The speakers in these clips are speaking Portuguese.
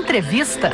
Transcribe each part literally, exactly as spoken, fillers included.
Entrevista.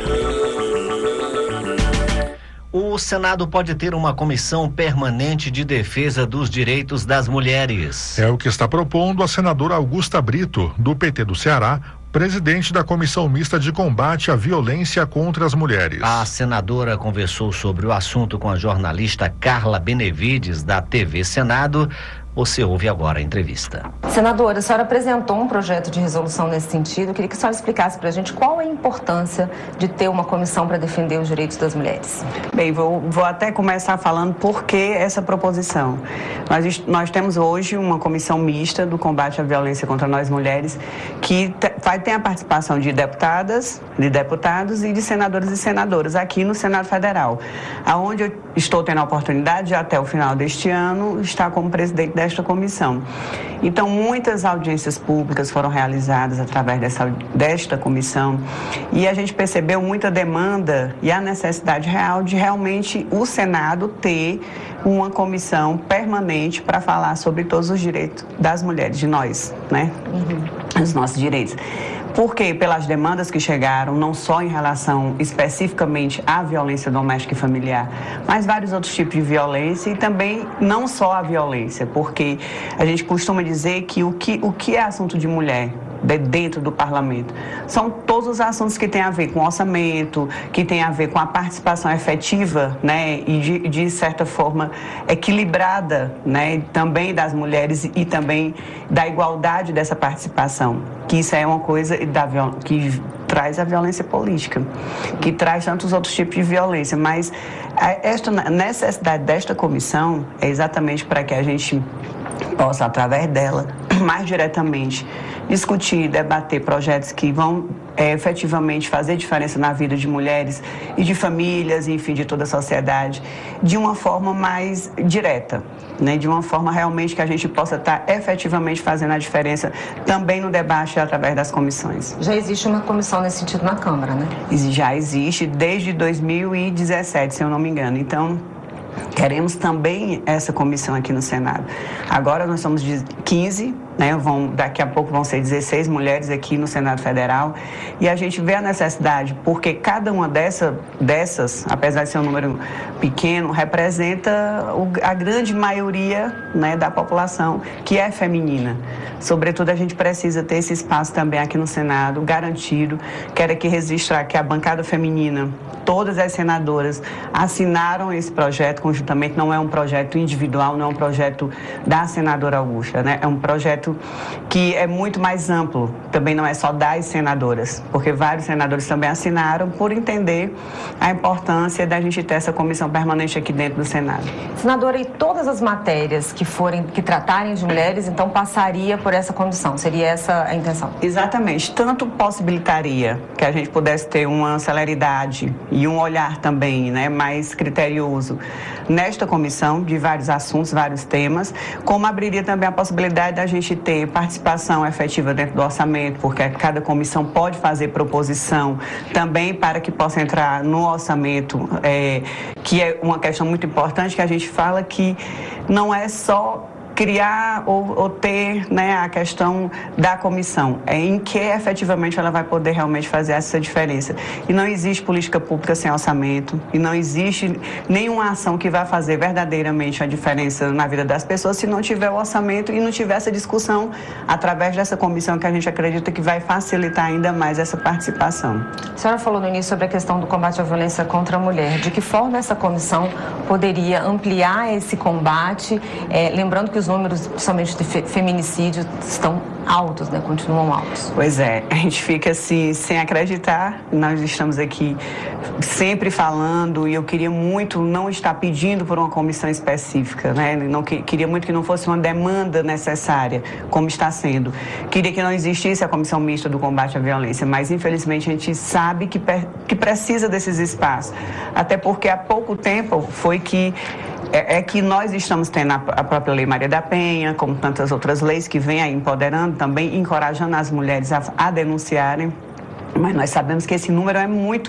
O Senado pode ter uma comissão permanente de defesa dos direitos das mulheres. É o que está propondo a senadora Augusta Brito, do P T do Ceará, presidente da Comissão Mista de Combate à Violência contra as Mulheres. A senadora conversou sobre o assunto com a jornalista Carla Benevides, da T V Senado. Você ouve agora a entrevista. Senadora, a senhora apresentou um projeto de resolução nesse sentido. Eu queria que a senhora explicasse para a gente qual é a importância de ter uma comissão para defender os direitos das mulheres. Bem, vou, vou até começar falando por que essa proposição. Nós, nós temos hoje uma comissão mista do combate à violência contra nós mulheres, que te, vai ter a participação de deputadas, de deputados e de senadores e senadoras aqui no Senado Federal, aonde eu estou tendo a oportunidade de, até o final deste ano, estar como presidente desta esta comissão. Então, muitas audiências públicas foram realizadas através dessa, desta comissão e a gente percebeu muita demanda e a necessidade real de realmente o Senado ter uma comissão permanente para falar sobre todos os direitos das mulheres, de nós, né? Uhum. Os nossos direitos. Porque pelas demandas que chegaram, não só em relação especificamente à violência doméstica e familiar, mas vários outros tipos de violência e também não só a violência, porque a gente costuma dizer que o que, o que é assunto de mulher de dentro do parlamento são todos os assuntos que têm a ver com orçamento, que têm a ver com a participação efetiva, né, e de, de certa forma equilibrada, né, também das mulheres e também da igualdade dessa participação, que isso é uma coisa da, que traz a violência política, que traz tantos outros tipos de violência, mas esta necessidade desta comissão é exatamente para que a gente possa, através dela, mais diretamente, discutir, debater projetos que vão é, efetivamente fazer diferença na vida de mulheres e de famílias, enfim, de toda a sociedade, de uma forma mais direta, né? De uma forma realmente que a gente possa estar efetivamente fazendo a diferença também no debate através das comissões. Já existe uma comissão nesse sentido na Câmara, né? Já existe desde dois mil e dezessete, se eu não me engano. Então, queremos também essa comissão aqui no Senado. Agora nós somos de quinze, né? Vão, daqui a pouco vão ser dezesseis mulheres aqui no Senado Federal e a gente vê a necessidade, porque cada uma dessa, dessas, apesar de ser um número pequeno, representa o, a grande maioria, né, da população que é feminina. Sobretudo, a gente precisa ter esse espaço também aqui no Senado garantido. Quero aqui registrar que a bancada feminina, todas as senadoras assinaram esse projeto conjuntamente, não é um projeto individual, não é um projeto da senadora Augusta, né? É um projeto que é muito mais amplo, também não é só das senadoras, porque vários senadores também assinaram por entender a importância da gente ter essa comissão permanente aqui dentro do Senado. Senadora, e todas as matérias que forem, que tratarem de mulheres, então passaria por essa comissão, seria essa a intenção? Exatamente, tanto possibilitaria que a gente pudesse ter uma celeridade e um olhar também, né, mais criterioso nesta comissão de vários assuntos, vários temas, como abriria também a possibilidade da gente ter participação efetiva dentro do orçamento, porque cada comissão pode fazer proposição também para que possa entrar no orçamento, é, que é uma questão muito importante, que a gente fala que não é só criar ou, ou ter, né, a questão da comissão, é em que efetivamente ela vai poder realmente fazer essa diferença. E não existe política pública sem orçamento, e não existe nenhuma ação que vá fazer verdadeiramente a diferença na vida das pessoas se não tiver o orçamento e não tiver essa discussão através dessa comissão, que a gente acredita que vai facilitar ainda mais essa participação. A senhora falou no início sobre a questão do combate à violência contra a mulher. De que forma essa comissão poderia ampliar esse combate, é, lembrando que os números, principalmente de fe- feminicídio, estão altos, né? Continuam altos. Pois é, a gente fica assim, sem acreditar. Nós estamos aqui sempre falando e eu queria muito não estar pedindo por uma comissão específica, né? Não, que, queria muito que não fosse uma demanda necessária, como está sendo. Queria que não existisse a comissão mista do combate à violência, mas infelizmente a gente sabe que, per, que precisa desses espaços. Até porque há pouco tempo foi que É, é que nós estamos tendo a, a própria Lei Maria da Penha, como tantas outras leis que vêm aí empoderando, também encorajando as mulheres a, a denunciarem, mas nós sabemos que esse número é muito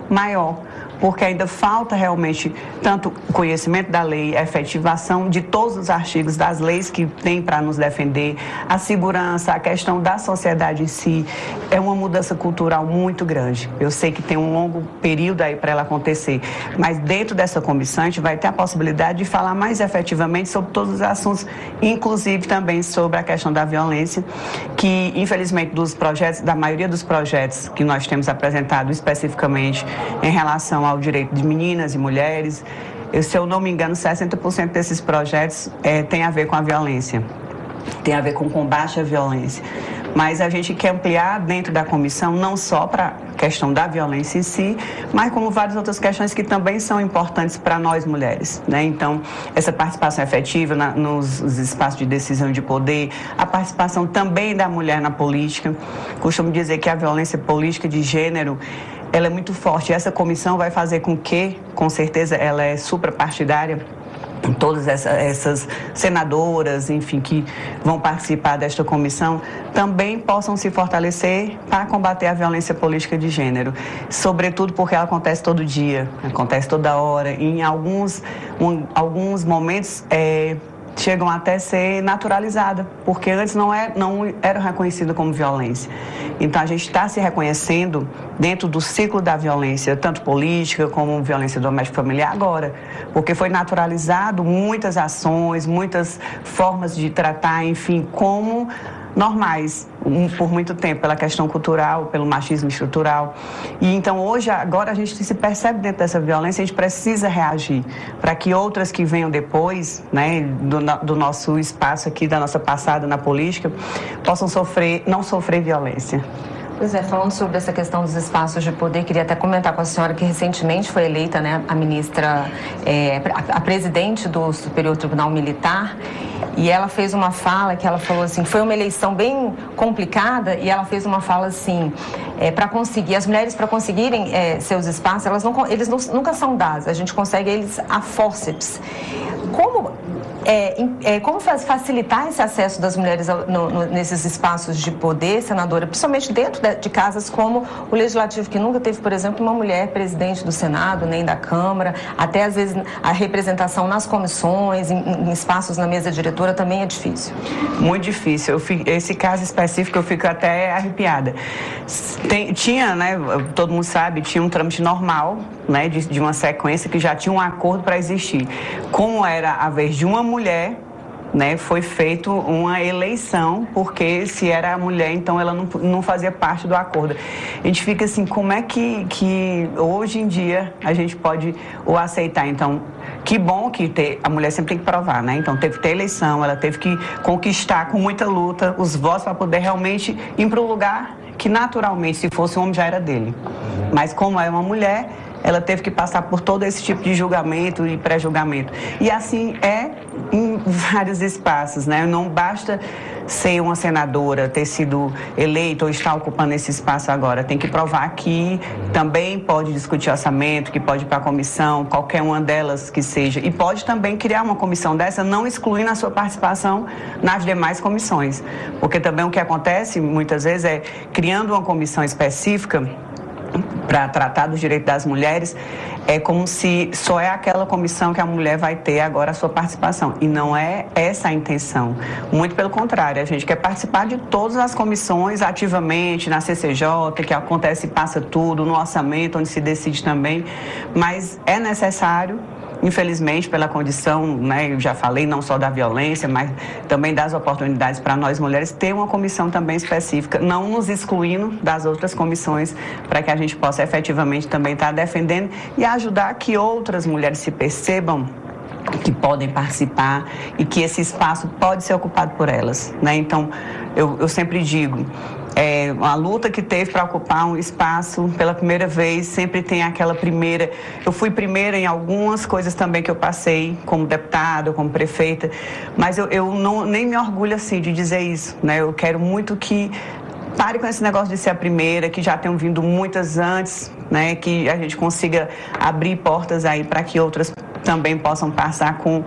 maior, porque ainda falta realmente tanto conhecimento da lei, a efetivação de todos os artigos das leis que tem para nos defender, a segurança, a questão da sociedade em si. É uma mudança cultural muito grande. Eu sei que tem um longo período aí para ela acontecer, mas dentro dessa comissão a gente vai ter a possibilidade de falar mais efetivamente sobre todos os assuntos, inclusive também sobre a questão da violência, que infelizmente dos projetos, da maioria dos projetos que nós temos apresentado especificamente em relação ao direito de meninas e mulheres, eu, se eu não me engano, sessenta por cento desses projetos é, tem a ver com a violência, tem a ver com o combate à violência. Mas a gente quer ampliar dentro da comissão, não só para a questão da violência em si, mas como várias outras questões que também são importantes para nós mulheres, né? Então, essa participação efetiva na, nos, nos espaços de decisão de poder, a participação também da mulher na política. Costumo dizer que a violência política de gênero, ela é muito forte. Essa comissão vai fazer com que, com certeza, ela é suprapartidária, todas essa, essas senadoras, enfim, que vão participar desta comissão, também possam se fortalecer para combater a violência política de gênero, sobretudo porque ela acontece todo dia, acontece toda hora, e em alguns, um, alguns momentos é, chegam até a ser naturalizada, porque antes não, é, não era reconhecida como violência. Então, a gente está se reconhecendo dentro do ciclo da violência, tanto política como violência doméstica familiar agora, porque foi naturalizado muitas ações, muitas formas de tratar, enfim, como normais, por muito tempo, pela questão cultural, pelo machismo estrutural. E então, hoje, agora a gente se percebe dentro dessa violência, a gente precisa reagir para que outras que venham depois, né, do, do nosso espaço aqui, da nossa passada na política, possam sofrer, não sofrer violência. Pois é, falando sobre essa questão dos espaços de poder, queria até comentar com a senhora que recentemente foi eleita, né, a ministra, é, a, a presidente do Superior Tribunal Militar, e ela fez uma fala que ela falou assim, foi uma eleição bem complicada, e ela fez uma fala assim, é, para conseguir, as mulheres para conseguirem é, seus espaços, elas não, eles não, nunca são dados, a gente consegue eles a fórceps. Como... É, é, como faz, facilitar esse acesso das mulheres no, no, nesses espaços de poder, senadora, principalmente dentro de, de casas como o Legislativo, que nunca teve, por exemplo, uma mulher presidente do Senado, nem da Câmara, até às vezes a representação nas comissões, em, em espaços na mesa diretora também é difícil. Muito difícil. Eu fico, esse caso específico eu fico até arrepiada. Tem, tinha, né, todo mundo sabe, tinha um trâmite normal, né, de, de uma sequência que já tinha um acordo para existir. Como era a vez de uma mulher, né, foi feito uma eleição, porque se era a mulher, então ela não, não fazia parte do acordo. A gente fica assim, como é que, que hoje em dia a gente pode o aceitar? Então, que bom que ter, a mulher sempre tem que provar, né? Então, teve que ter eleição, ela teve que conquistar com muita luta os votos para poder realmente ir para o lugar que naturalmente, se fosse um homem, já era dele. Mas como é uma mulher, ela teve que passar por todo esse tipo de julgamento e pré-julgamento. E assim é em vários espaços, né? Não basta ser uma senadora, ter sido eleita ou estar ocupando esse espaço agora. Tem que provar que também pode discutir orçamento, que pode ir para a comissão, qualquer uma delas que seja. E pode também criar uma comissão dessa, não excluindo a sua participação nas demais comissões. Porque também o que acontece, muitas vezes, é criando uma comissão específica para tratar dos direitos das mulheres, é como se só é aquela comissão que a mulher vai ter agora a sua participação. E não é essa a intenção. Muito pelo contrário, a gente quer participar de todas as comissões ativamente, na C C J, que acontece e passa tudo, no orçamento, onde se decide também. Mas é necessário, infelizmente, pela condição, né, eu já falei, não só da violência, mas também das oportunidades para nós mulheres, ter uma comissão também específica, não nos excluindo das outras comissões, para que a gente possa efetivamente também estar defendendo e ajudar que outras mulheres se percebam que podem participar e que esse espaço pode ser ocupado por elas, né? Então, eu, eu sempre digo, é, uma luta que teve para ocupar um espaço pela primeira vez, sempre tem aquela primeira... Eu fui primeira em algumas coisas também que eu passei, como deputada, como prefeita, mas eu, eu não, nem me orgulho assim de dizer isso, né? Eu quero muito que pare com esse negócio de ser a primeira, que já tenham vindo muitas antes, né? Que a gente consiga abrir portas aí para que outras também possam passar com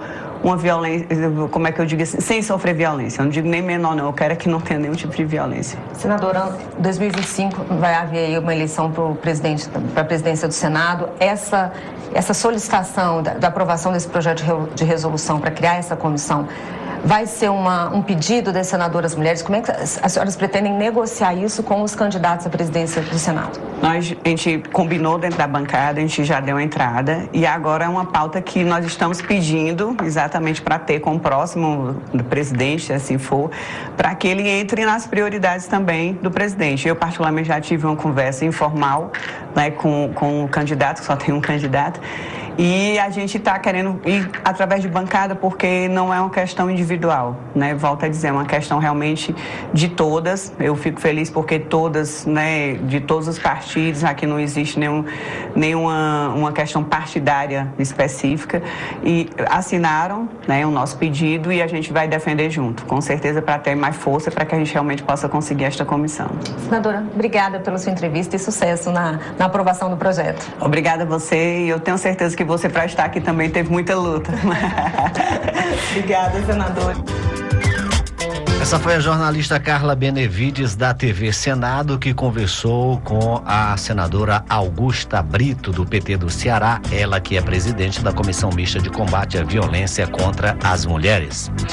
uma violência, como é que eu digo assim, sem sofrer violência. Eu não digo nem menor, não. Eu quero é que não tenha nenhum tipo de violência. Senadora, em dois mil e vinte e cinco vai haver aí uma eleição para o presidente, para a presidência do Senado. Essa, essa solicitação da, da aprovação desse projeto de resolução para criar essa comissão vai ser uma, um pedido das senadoras mulheres? Como é que as senhoras pretendem negociar isso com os candidatos à presidência do Senado? Nós, a gente combinou dentro da bancada, a gente já deu a entrada e agora é uma pauta que nós estamos pedindo exatamente para ter com o próximo do presidente, se assim for, para que ele entre nas prioridades também do presidente. Eu, particularmente, já tive uma conversa informal, né, com, com o candidato, que só tem um candidato, e a gente está querendo ir através de bancada porque não é uma questão individual, né? Volto a dizer, é uma questão realmente de todas. Eu fico feliz porque todas, né, de todos os partidos, aqui não existe nenhum, nenhuma uma questão partidária específica e assinaram, né, o nosso pedido e a gente vai defender junto, com certeza, para ter mais força para que a gente realmente possa conseguir esta comissão. Senadora, obrigada pela sua entrevista e sucesso na, na aprovação do projeto. Obrigada a você e eu tenho certeza que você, para estar aqui, também teve muita luta. Obrigada, senadora. Essa foi a jornalista Carla Benevides, da T V Senado, que conversou com a senadora Augusta Brito, do P T do Ceará, ela que é presidente da Comissão Mista de Combate à Violência contra as Mulheres.